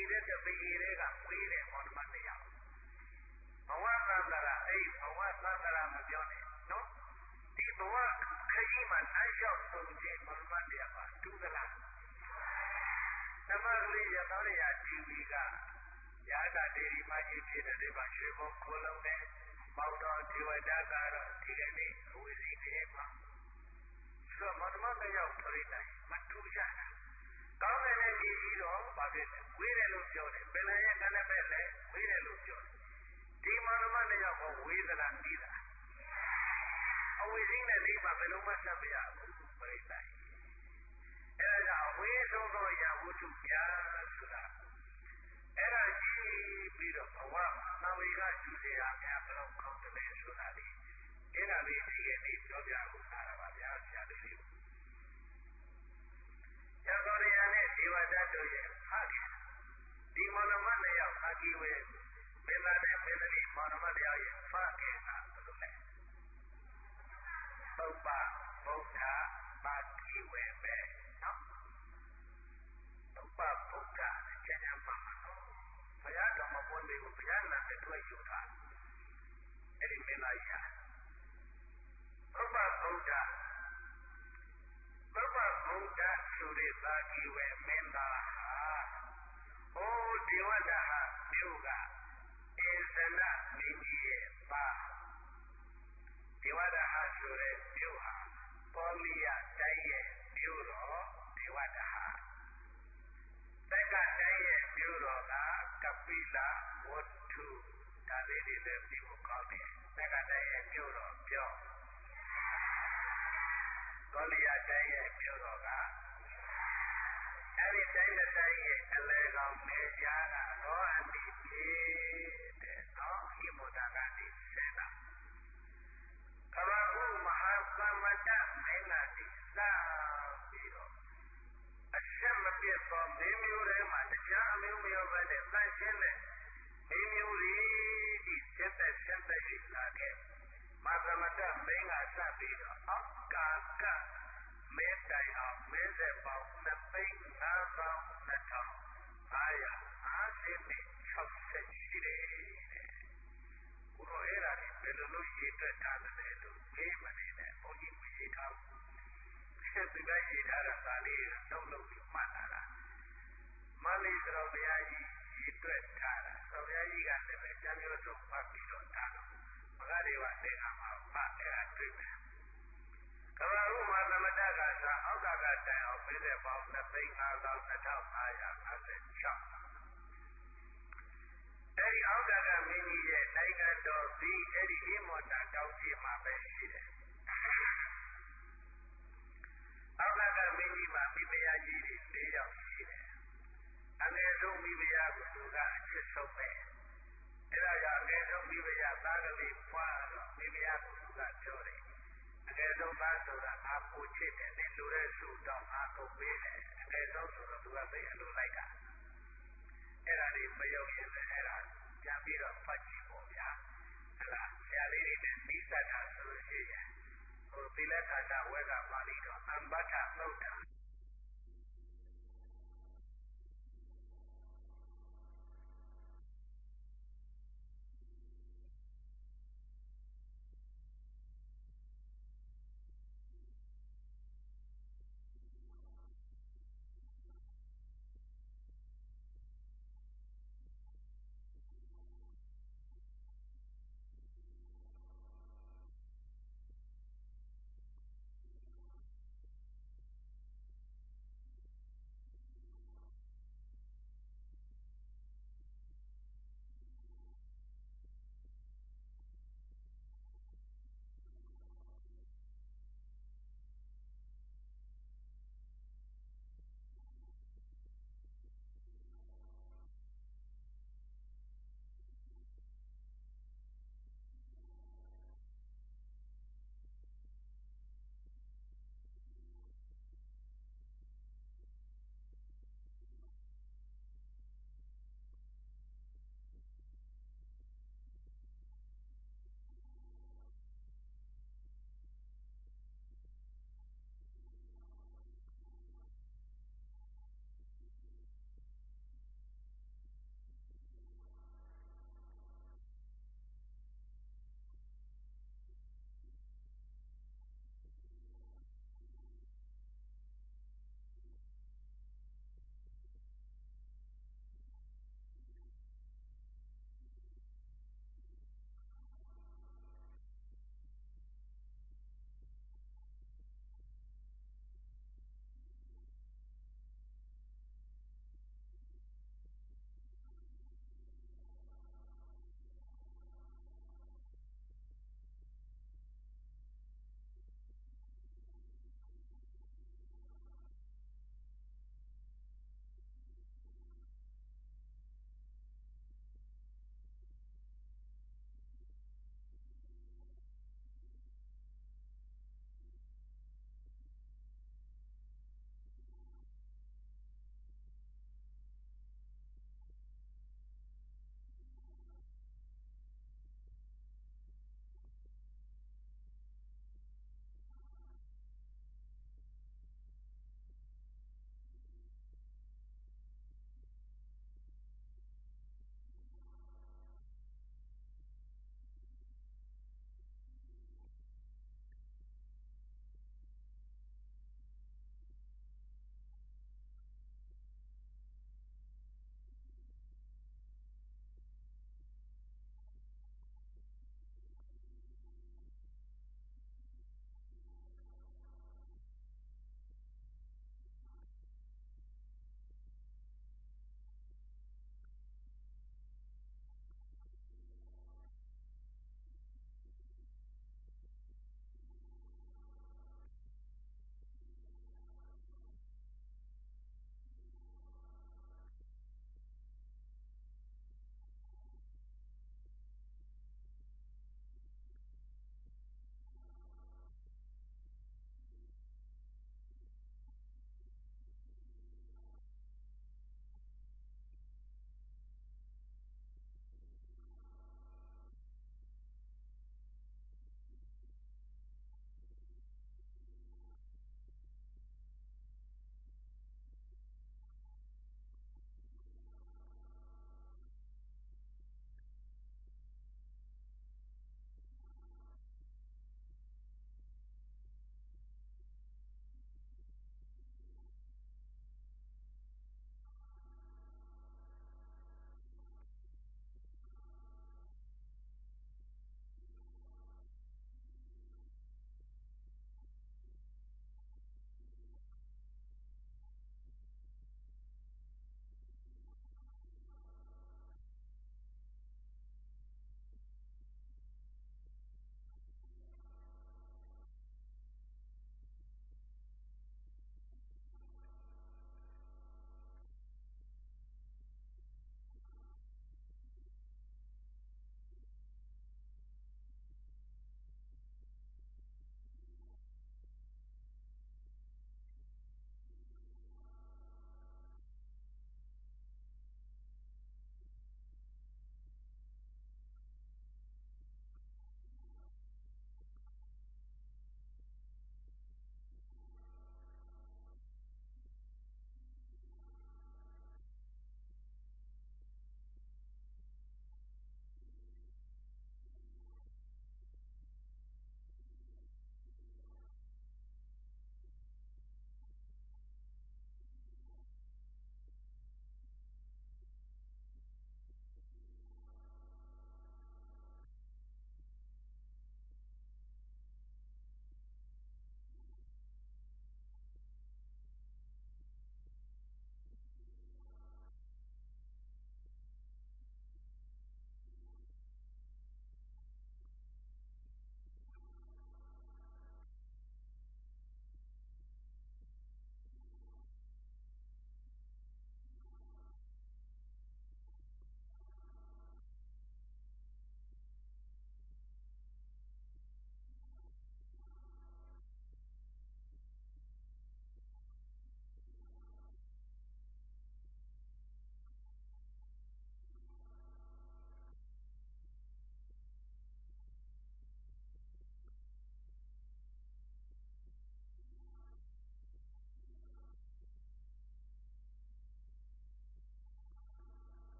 တဲ့တပိတွေကဝေးတယ်မောင်နှမနှစ်ယောက်ဘဝသံသရာအဲ့ဘဝသံသရာမပြောနဲ့နော်ဒီဘဝခရီးမှာလမ်းလျှောက်ဆုံးခြင်းမောင်နှမနှစ်ယောက်ပါဒုသလားသမဂလိရသောရတီဗီကရာဂဒေဒီမကြီးဖြစ်တဲ့ဒီမှာရွှေဘုံခိုးလုံးနဲ့ပေါတော်ဒီဝဒကတော့ဒီကနေ့အဝိဇ္ဇိနေမှာဆိုတော့မောင်နှမနှစ်ယောက်ပြိတ္တိုင်မထူးကြတာကောင်းတဲ့ကြီးကြီးတော့ဘာဖြစ်လဲဝေးတယ်လို့ပြောတယ်ပင်လယ်ရဲ့ကမ်းပဲလဲဝေးတယ်လို့ပြောတယ်ဒီမောင်နှမနှစ်ယောက်ကဝေးသလားပြီးသလားအဝိဇ္ဇိနဲ့ဒီမှာဘယ်လိုမှဆက်မရဘူးပြိတ္တိုင်အဲဒါအဝေးဆုံးသောရဝတ္ထုပြဆိုတာအဲ့ဒါကြည့်ပြီးတော့ဘဝသံဝေကကျူစေတာများဘယ်လိုကောင်းတယ်လဲဆိုတာလေအဲ့ဒါလေးဒီကနေ့ပြောပြဖို့လာတာပါဗျာဆရာလေးတွေရသော်ရနဲ့ဒေဝဒတ်တို့ရဲ့ဖခင်ဒီမောင်နှမနှစ်ယောက်အကြီးဝဲမင်းသားနဲ့မင်းသမီးမောင်နှမနှစ်ယောက်ရဲ့ဖခင်ကဘယ်လိုလဲပုပ္ပဗုဒ္ဓပါတိဝဲပဲနော်ပုပ္ပဗုဒ္ဓကျန်ရမှာနော်ဘုရားတော်မပေါ်သေးဘူးဘုရားနာနဲ့တွေ့ယူတာအဲ့ဒီမင်းသားကြီးပုပ္ပဗုဒ္ဓပုပ္ပဗုဒ္ဓဆိုတဲ့သာကြီးဝဲမင်းသားဟာဟိုဒေဝတာဟာမြို့ကဧဇနမင်းကြီးရဲ့သားဒေဝတာဟာဆိုတဲ့မြို့ဟာပေါလိယတိုင်းရဲ့မြို့တော်ဒေဝတာဟာတက္ကတိုင်းရဲ့မြို့တော်ကကပိလဝတ္ထုဒါလေးတွေလည်းပြီးဖို့ကောင်းတယ်တက္ကတိုင်းရဲ့မြို့တော်ပြောပေါလိယတိုင်းရဲ့မြို့တော်ကအဲ့ဒီတိုင်းတစ်တိုင်းရဲ့အလဲကောင်နေကြတာတော့အတိကြီးတဲ့နော်ဟိမုဒ္ဒကနေဆဲတာကမ္ဘာဥမဟာသမတမင်းနာတိစပြီးတော့အဆက်မပြတ်သောမင်းမျိုးတွေမှာတရားအမျိုးမျိုးပဲနဲ့သန့်ရှင်းတဲ့မင်းမျိုးတွေဒီဆက်သက်ရှိလာခဲ့မာသမတမင်းကစပြီးတော့အောက်ကာကမဲတိုင်အောင်မဲဆက်ပေါင်း2,500,550ရှိတယ်ဘုရောအဲ့ဒါဒီဘယ်လိုလုပ်ရေးအတွက်ထားတယ်လို့မေးမနေနဲ့ဘုန်းကြီးမရေးထားဘူးဆက်သူကရေးထားတာဒါလေးတော့လုံးပြီးမှတ်လာတာမလေးတော်ဘုရားကြီးရေးအတွက်ထားတာတော်ဘုရားကြီးကလည်းပဲကျမ်းပြောထုတ်ဖတ်ပြီးတော့ထားတော့ဘဂရေဝသင်္ဃမှာဖတ်အဲ့ဒါတွေ့မယ်ကမ္ဘာဥမာသမတကသာအောက်ကကတိုင်အောင်ပြည့်တဲ့ပေါင်း2,500,556အဲ့ဒီအောက်ကကမင်းကြီးရဲ့နိုင်ငံတော်ဒီအဲ့ဒီအိမောတာတောင်းကြီးမှာပဲရှိတယ်အောက်ကကမင်းကြီးမှာမိဖုရားကြီးတွေ၄ယောက်ရှိတယ်အငယ်ဆုံးမိဖုရားကသူကအချစ်ဆုံးပဲအဲ့ဒါကြောင့်အငယ်ဆုံးမိဖုရားသားကလေးဖွာတော့မိဖုရားကသူကပြောတယ်အကယ်ဆုံးသားဆိုတာအာပူချစ်တယ်နဲ့လူရဲစုတော့အာကုန်ပေးတယ်အကယ်ဆုံးဆိုတော့သူကသိအလိုလိုက်တာအဲ့ဒါလေးမယုံရင်လည်းအဲ့ဒါပြန်ပြီးတော့ဖတ်ကြည့်ပေါ့ဗျာဟလားဆရာလေးတွေနဲ့ပြီးစတာဆိုလို့ရှိရင်ဟိုသီလခန္ဓာဝဲကပါဠိတော်